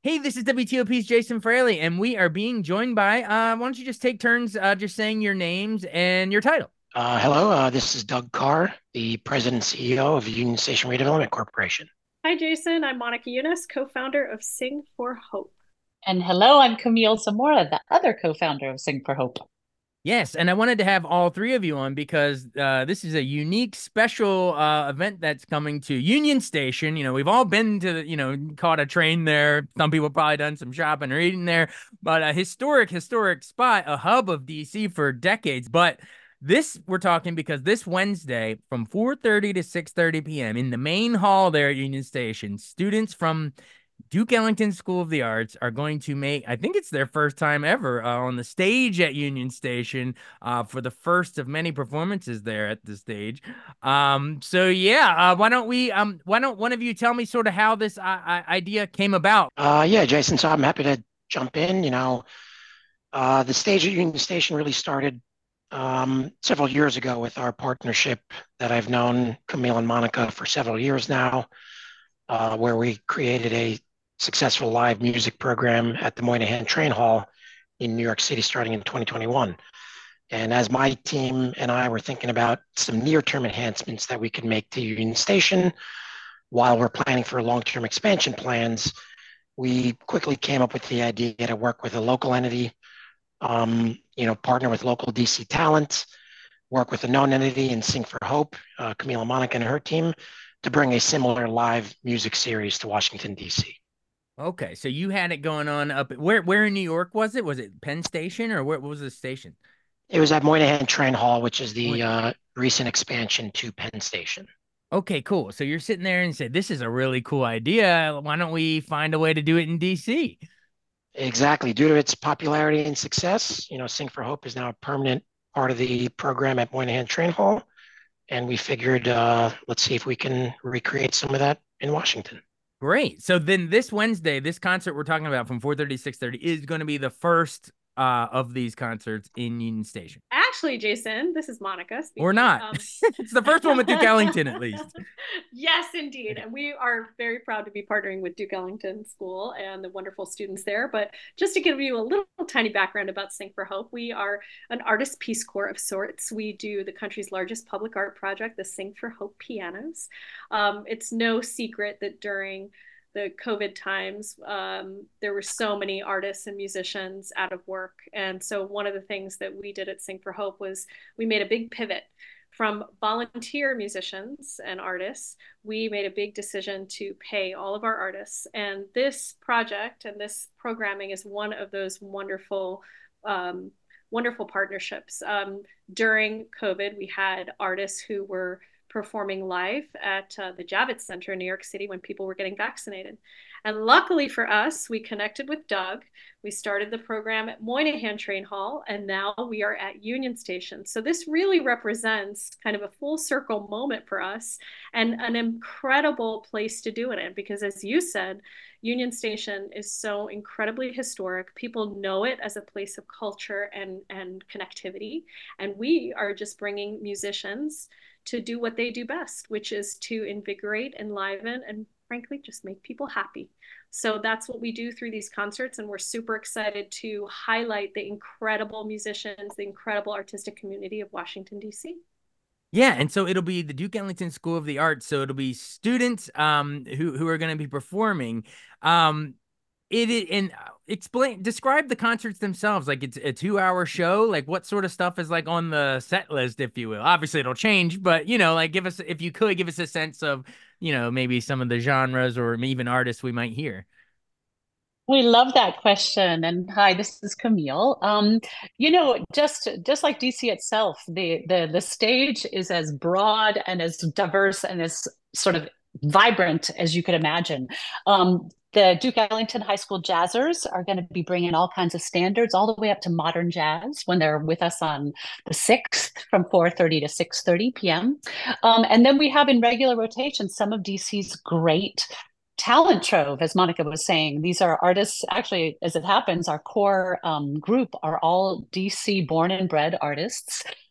Hey, this is WTOP's Jason Fraley, and we are being joined by, why don't you just take turns just saying your names and your title? Hello, this is Doug Carr, the President and CEO of Union Station Redevelopment Corporation. Hi, Jason. I'm Monica Yunus, co founder of Sing for Hope. And hello, I'm Camille Zamora, the other co-founder of Sing for Hope. Yes, and I wanted to have all three of you on because this is a unique, special event that's coming to Union Station. You know, we've all been to, caught a train there. Some people probably done some shopping or eating there, but a historic spot, a hub of DC for decades. But this, we're talking because this Wednesday from 4:30 to 6:30 p.m. in the main hall there at Union Station, students from Duke Ellington School of the Arts are going to make, I think it's their first time ever on the stage at Union Station for the first of many performances there at the stage. So yeah, why don't one of you tell me sort of how this idea came about? Yeah, Jason, so I'm happy to jump in. The stage at Union Station really started several years ago with our partnership that I've known Camille and Monica for several years now, where we created a successful live music program at the Moynihan Train Hall in New York City starting in 2021. And as my team and I were thinking about some near-term enhancements that we could make to Union Station while we're planning for long-term expansion plans, we quickly came up with the idea to work with a local entity, partner with local DC talent, work with a known entity and Sing for Hope, Camila Monica and her team, to bring a similar live music series to Washington, D.C. Okay, so you had it going on up where in New York was it? Was it Penn Station or what was the station? It was at Moynihan Train Hall, which is the Moynihan. recent expansion to Penn Station. Okay, cool. So you're sitting there and said, "This is a really cool idea. Why don't we find a way to do it in DC?" Exactly. Due to its popularity and success, Sing for Hope is now a permanent part of the program at Moynihan Train Hall. And we figured, let's see if we can recreate some of that in Washington. Great. So then this Wednesday, this concert we're talking about from 4:30 to 6:30 is going to be the first of these concerts in Union Station. Actually, Jason, this is Monica Or speaking. not. It's the first one with Duke Ellington, at least. Yes, indeed. And we are very proud to be partnering with Duke Ellington School and the wonderful students there. But just to give you a little tiny background about Sing for Hope, we are an artist Peace Corps of sorts. We do the country's largest public art project, the Sing for Hope Pianos. It's no secret that during the COVID times, there were so many artists and musicians out of work. And so one of the things that we did at Sing for Hope was we made a big pivot from volunteer musicians and artists. We made a big decision to pay all of our artists. And this project and this programming is one of those wonderful partnerships. During COVID, we had artists who were performing live at the Javits Center in New York City when people were getting vaccinated. And luckily for us, we connected with Doug. We started the program at Moynihan Train Hall, and now we are at Union Station. So this really represents kind of a full circle moment for us and an incredible place to do it in because, as you said, Union Station is so incredibly historic. People know it as a place of culture and connectivity. And we are just bringing musicians to do what they do best, which is to invigorate, enliven, and frankly, just make people happy. So that's what we do through these concerts. And we're super excited to highlight the incredible musicians, the incredible artistic community of Washington, D.C. Yeah, and so it'll be the Duke Ellington School of the Arts. So it'll be students who are going to be performing. And describe the concerts themselves. Like it's a 2 hour show. Like what sort of stuff is like on the set list, if you will. Obviously it'll change, but like give us, if you could give us a sense of, maybe some of the genres or even artists we might hear. We love that question. And hi, this is Camille. Just like DC itself, the stage is as broad and as diverse and as sort of vibrant as you could imagine. The Duke Ellington High School Jazzers are going to be bringing all kinds of standards, all the way up to modern jazz, when they're with us on the 6th from 4:30 to 6:30 p.m. And then we have in regular rotation some of DC's great talent trove, as Monica was saying. These are artists, actually, as it happens, our core group are all DC born and bred artists.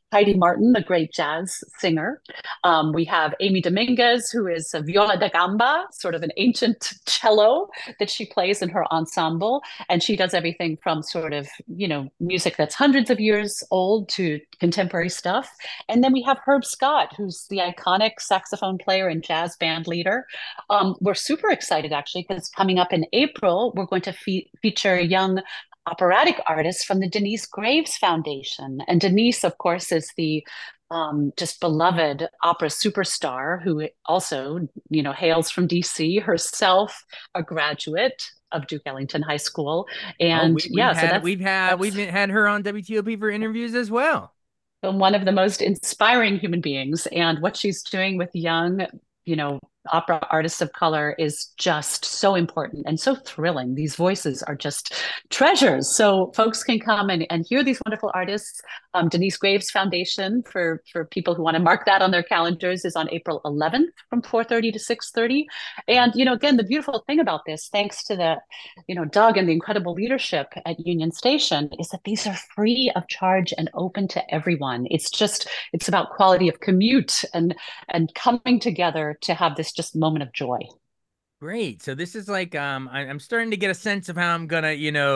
Heidi Martin, the great jazz singer. We have Amy Dominguez, who is a viola da gamba, sort of an ancient cello that she plays in her ensemble. And she does everything from sort of, music that's hundreds of years old to contemporary stuff. And then we have Herb Scott, who's the iconic saxophone player and jazz band leader. We're super excited, actually, because coming up in April, we're going to feature young operatic artist from the Denise Graves Foundation. And Denise, of course, is the just beloved opera superstar who also, hails from DC, herself a graduate of Duke Ellington High School. And we've had her on WTOP for interviews as well. One of the most inspiring human beings, and what she's doing with young, opera artists of color is just so important and so thrilling. These voices are just treasures. So folks can come and hear these wonderful artists. Denise Graves Foundation, for people who want to mark that on their calendars, is on April 11th from 4:30 to 6:30. And, again, the beautiful thing about this, thanks to the, Doug and the incredible leadership at Union Station, is that these are free of charge and open to everyone. It's about quality of commute and coming together to have this just moment of joy. Great. So this is like I'm starting to get a sense of how I'm gonna,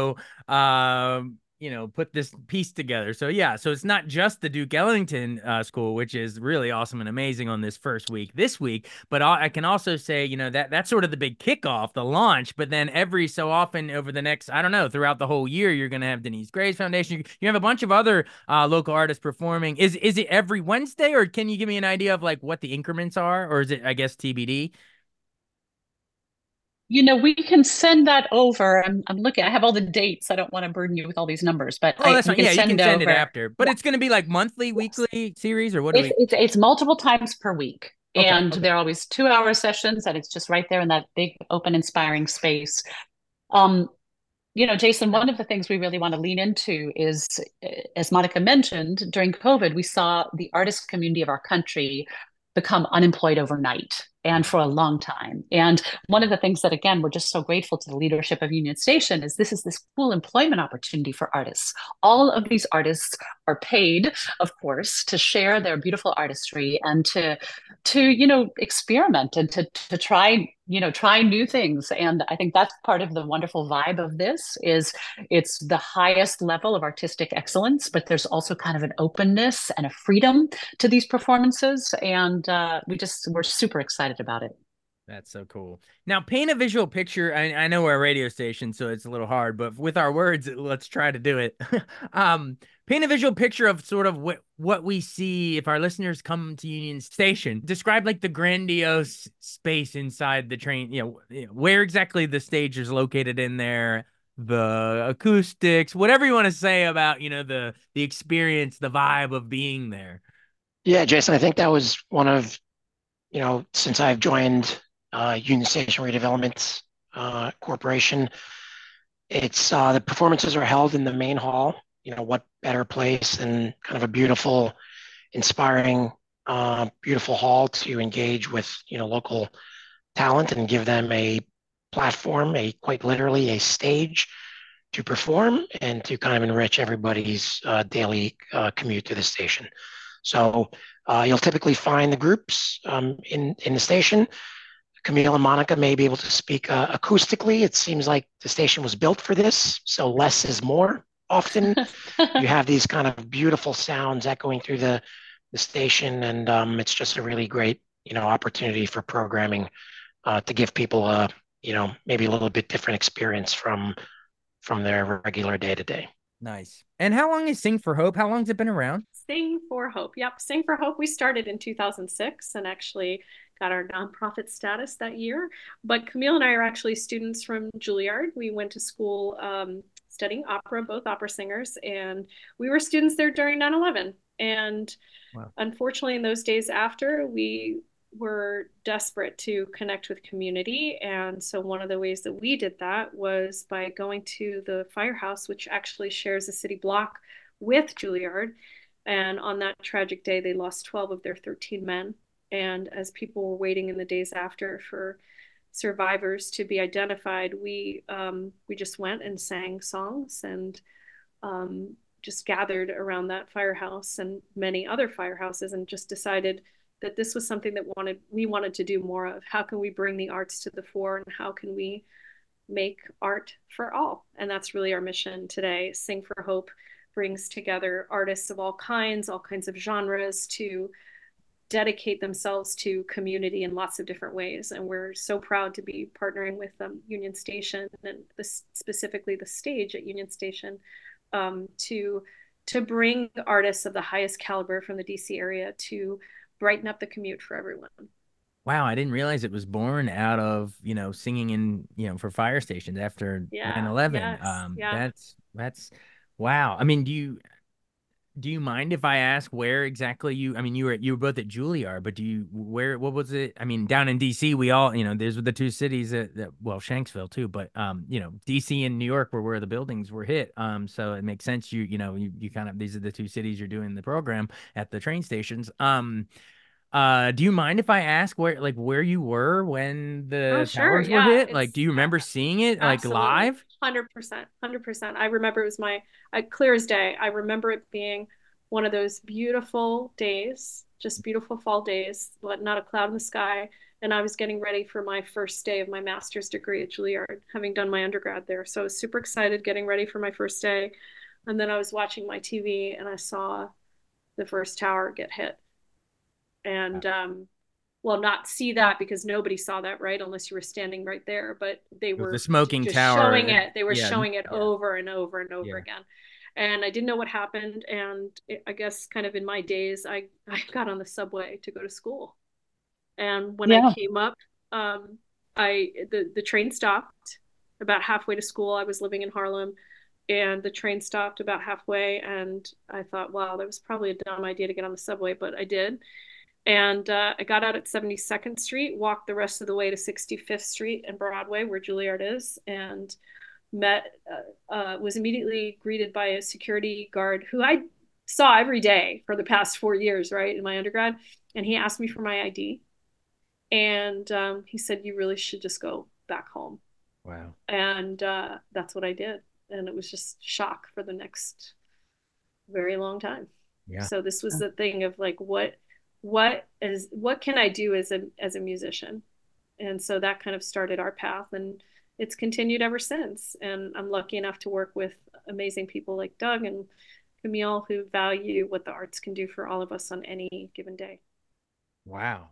put this piece together. So yeah, so it's not just the Duke Ellington School, which is really awesome and amazing on this first week this week, but I can also say, that's sort of the big kickoff, the launch. But then every so often over the next, I don't know, throughout the whole year, you're gonna have Denise Graves Foundation. You have a bunch of other local artists performing. Is it every Wednesday, or can you give me an idea of like what the increments are, or is it, I guess, TBD? We can send that over. I'm looking. I have all the dates. I don't want to burden you with all these numbers, but that's fine. Yeah, you can send it over. after. But it's going to be like monthly, weekly series, or what do we? It's multiple times per week, Okay, and they're always 2-hour sessions, and it's just right there in that big, open, inspiring space. Jason, one of the things we really want to lean into is, as Monica mentioned, during COVID, we saw the artist community of our country become unemployed overnight and for a long time. And one of the things that, again, we're just so grateful to the leadership of Union Station is this cool employment opportunity for artists. All of these artists are paid, of course, to share their beautiful artistry and to experiment and to try new things. And I think that's part of the wonderful vibe of this is it's the highest level of artistic excellence, but there's also kind of an openness and a freedom to these performances. And we're super excited about it. That's so cool. Now, paint a visual picture. I know we're a radio station, so it's a little hard, but with our words, let's try to do it. Paint a visual picture of sort of what we see if our listeners come to Union Station. Describe like the grandiose space inside the train, where exactly the stage is located in there, the acoustics, whatever you want to say about, the experience, the vibe of being there. Yeah, Jason, I think that was one of, since I've joined Union Station Redevelopment Corporation, it's the performances are held in the main hall. What better place than kind of a beautiful, inspiring, beautiful hall to engage with, local talent and give them a platform, quite literally a stage to perform and to kind of enrich everybody's daily commute to the station. So you'll typically find the groups in the station. Camille and Monica may be able to speak acoustically. It seems like the station was built for this, so less is more. Often you have these kind of beautiful sounds echoing through the station, and it's just a really great opportunity for programming to give people a maybe a little bit different experience from their regular day to day. Nice. And how long is Sing for Hope? How long has it been around? Sing for Hope. Yep. Sing for Hope. We started in 2006 and actually got our nonprofit status that year. But Camille and I are actually students from Juilliard. We went to school studying opera, both opera singers, and we were students there during 9/11. And wow. Unfortunately, in those days after, we were desperate to connect with community. And so one of the ways that we did that was by going to the firehouse, which actually shares a city block with Juilliard. And on that tragic day, they lost 12 of their 13 men. And as people were waiting in the days after for survivors to be identified, we just went and sang songs and just gathered around that firehouse and many other firehouses and just decided that this was something that we wanted to do more of. How can we bring the arts to the fore, and how can we make art for all? And that's really our mission today. Sing for Hope brings together artists of all kinds of genres, to dedicate themselves to community in lots of different ways. And we're so proud to be partnering with Union Station, and specifically the stage at Union Station, to bring artists of the highest caliber from the DC area to brighten up the commute for everyone. Wow, I didn't realize it was born out of, singing in, for fire stations after 9/11. That's wow. I mean, do you mind if I ask where exactly you were both at Juilliard, but what was it? I mean, down in DC, we all, these were the two cities well, Shanksville too, but DC and New York were where the buildings were hit. So it makes sense you kind of, these are the two cities you're doing the program at the train stations. Do you mind if I ask where you were when the towers were hit? Like, do you remember seeing it live? 100%, 100%. I remember it was clear as day. I remember it being one of those beautiful days, just beautiful fall days, not a cloud in the sky. And I was getting ready for my first day of my master's degree at Juilliard, having done my undergrad there. So I was super excited, getting ready for my first day. And then I was watching my TV and I saw the first tower get hit. And not see that, because nobody saw that, right, unless you were standing right there, but they were the smoking just tower showing it. They were showing it over and over and over again. And I didn't know what happened. And I guess kind of in my days, I got on the subway to go to school. And when I came up, the train stopped about halfway to school. I was living in Harlem, and the train stopped about halfway. And I thought, wow, that was probably a dumb idea to get on the subway, but I did. And I got out at 72nd Street, walked the rest of the way to 65th Street and Broadway, where Juilliard is, and was immediately greeted by a security guard who I saw every day for the past 4 years, right, in my undergrad. And he asked me for my ID. And he said, you really should just go back home. Wow. And that's what I did. And it was just shock for the next very long time. Yeah. So this was the thing of like, what can I do as a musician? And so that kind of started our path, and it's continued ever since. And I'm lucky enough to work with amazing people like Doug and Camille, who value what the arts can do for all of us on any given day. Wow.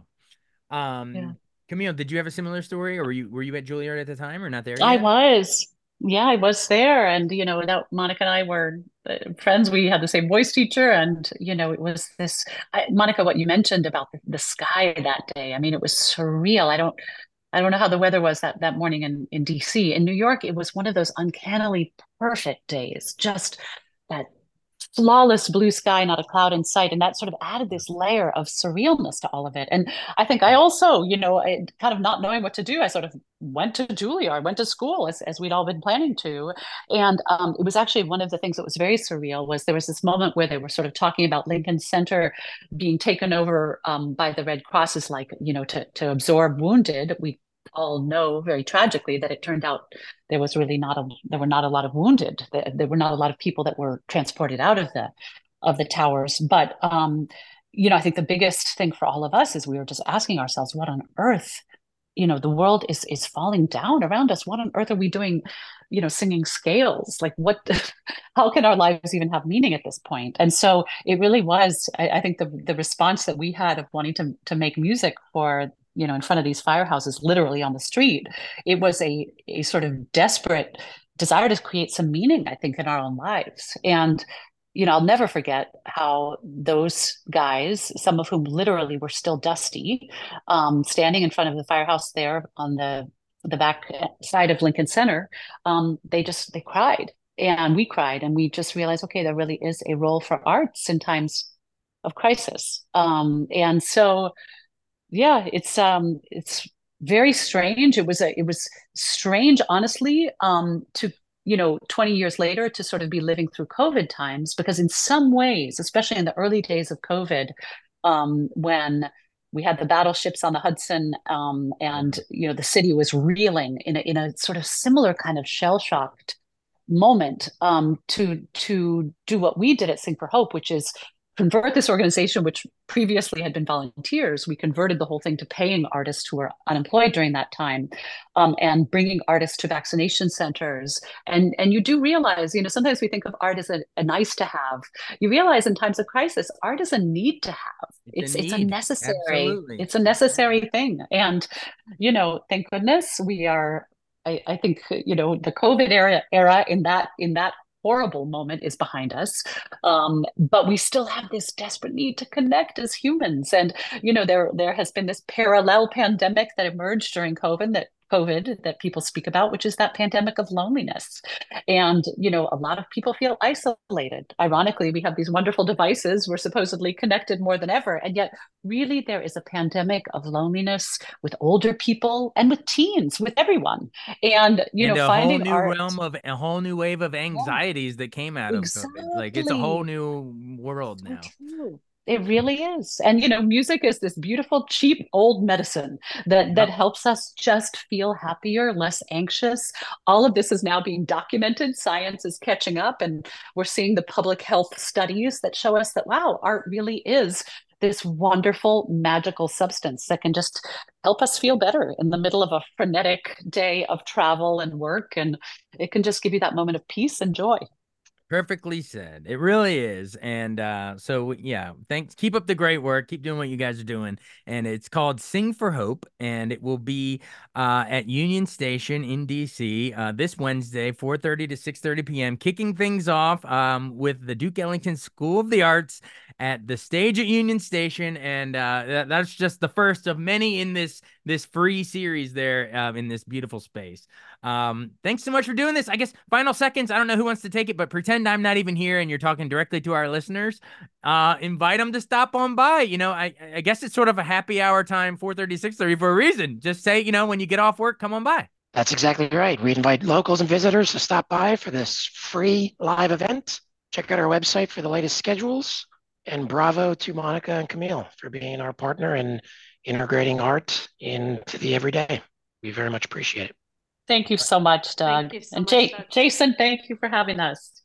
Camille, did you have a similar story, or were you at Juilliard at the time, or not there yet? I was. Yeah, I was there. And, Monica and I were friends. We had the same voice teacher. And, it was this, Monica, what you mentioned about the sky that day. I mean, it was surreal. I don't know how the weather was that morning in DC. In New York, it was one of those uncannily perfect days, just that flawless blue sky, not a cloud in sight. And that sort of added this layer of surrealness to all of it. And I think I also, kind of not knowing what to do, I sort of went to Juilliard, went to school as we'd all been planning to. And it was actually one of the things that was very surreal was there was this moment where they were sort of talking about Lincoln Center being taken over by the Red Cross as to absorb wounded. We all know very tragically that it turned out there were not a lot of wounded. There were not a lot of people that were transported out of the towers. But I think the biggest thing for all of us is we were just asking ourselves, what on earth? The world is falling down around us. What on earth are we doing? Singing scales. Like what? How can our lives even have meaning at this point? And so it really was. I think the response that we had of wanting to make music for in front of these firehouses, literally on the street, it was a sort of desperate desire to create some meaning, I think, in our own lives. And, I'll never forget how those guys, some of whom literally were still dusty, standing in front of the firehouse there on the back side of Lincoln Center, they cried, and we cried, and we just realized, okay, there really is a role for arts in times of crisis. And so, yeah, it's very strange. It was strange, honestly, to 20 years later to sort of be living through COVID times, because in some ways, especially in the early days of COVID, when we had the battleships on the Hudson, and the city was reeling in a sort of similar kind of shell-shocked moment to do what we did at Sing for Hope, which is convert this organization, which previously had been volunteers. We converted the whole thing to paying artists who were unemployed during that time, and bringing artists to vaccination centers. And you do realize, sometimes we think of art as a nice to have. You realize in times of crisis, art is a need to have. It's a necessary. Absolutely. It's a necessary thing. And thank goodness we are. I think the COVID era in that horrible moment is behind us, but we still have this desperate need to connect as humans. And there has been this parallel pandemic that emerged during COVID that people speak about, which is that pandemic of loneliness. And a lot of people feel isolated. Ironically, we have these wonderful devices. We're supposedly connected more than ever, and yet really there is a pandemic of loneliness with older people and with teens, with everyone. And finding art, a whole new wave of anxieties that came out of COVID. Like, it's a whole new world now. True. It really is. And music is this beautiful, cheap old medicine that helps us just feel happier, less anxious. All of this is now being documented. Science is catching up, and we're seeing the public health studies that show us that, wow, art really is this wonderful, magical substance that can just help us feel better in the middle of a frenetic day of travel and work. And it can just give you that moment of peace and joy. Perfectly said. It really is. And so, yeah, thanks. Keep up the great work. Keep doing what you guys are doing. And it's called Sing for Hope. And it will be at Union Station in D.C. This Wednesday, 4:30 to 6:30 p.m., kicking things off with the Duke Ellington School of the Arts at the stage at Union Station. And that's just the first of many in this free series there in this beautiful space. Thanks so much for doing this. I guess final seconds. I don't know who wants to take it, but pretend I'm not even here and you're talking directly to our listeners. Invite them to stop on by. I guess it's sort of a happy hour time, 4:30, 6:30 for a reason. Just say, when you get off work, come on by. That's exactly right. We invite locals and visitors to stop by for this free live event. Check out our website for the latest schedules. And bravo to Monica and Camille for being our partner and integrating art into the everyday. We very much appreciate it. Thank you so much, Doug. Thank you so much, Doug. Jason, thank you for having us.